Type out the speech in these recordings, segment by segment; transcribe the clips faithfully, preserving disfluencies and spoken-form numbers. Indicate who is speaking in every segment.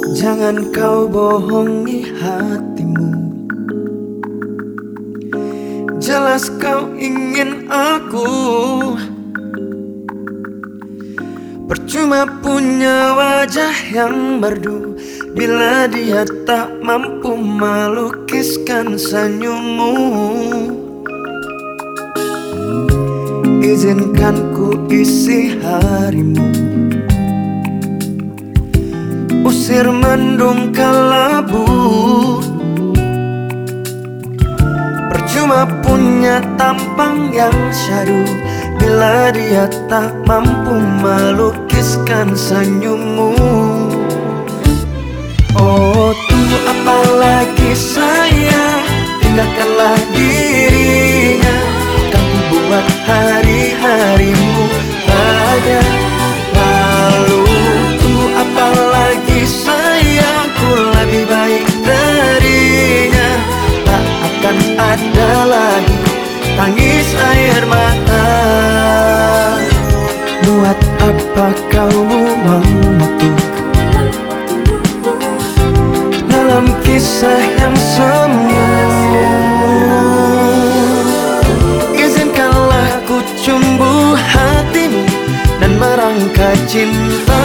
Speaker 1: Jangan kau bohongi hatimu. Jelas kau ingin aku. Percuma punya wajah yang merdu bila dia tak mampu melukiskan senyummu. Izinkan ku isi harimu, usir mendung kelabu. Percuma punya tampang yang syahdu bila dia tak mampu melukiskan senyummu. Oh, tunggu apa lagi sayang, tinggalkanlah dirinya. Kan ku buat hari-harimu bahagia. Lalu tunggu apa lagi sayang, ku lebih baik darinya. Tak akan ada lagi tangis air mata. Buat apa kau buang waktu dalam kisah yang semu? Izinkanlah ku cumbu hatimu dan merangkai cinta.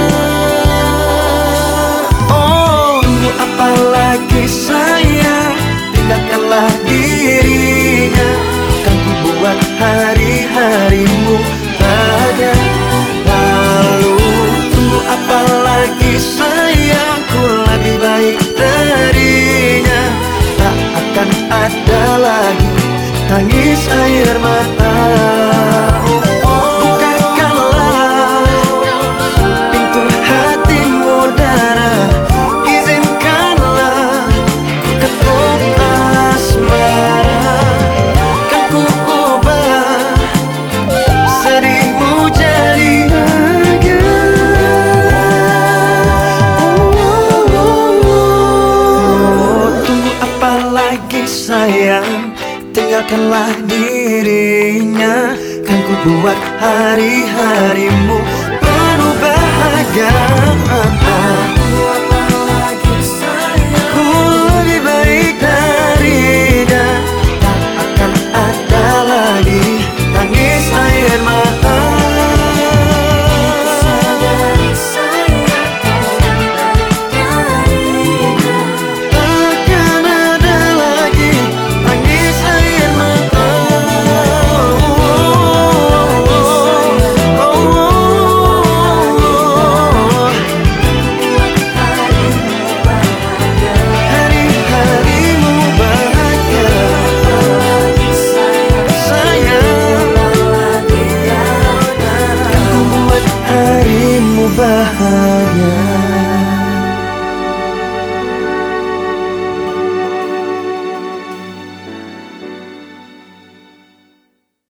Speaker 1: Oh, tunggu apa lagi sayang, tinggalkanlah dirinya. Kan ku buat hari-harimu bahagia. Lalu tunggu apa lagi sayang, ku lebih baik darinya. Tak akan ada lagi tangis air mata. Bukakanlah pintu hatimu darah, izinkanlah ku ketuk asmara. Kan ku ubah sedihmu jadi bahagia. Oh, tunggu apa lagi sayang, tinggalkanlah dirinya. Kan ku buat hari-harimu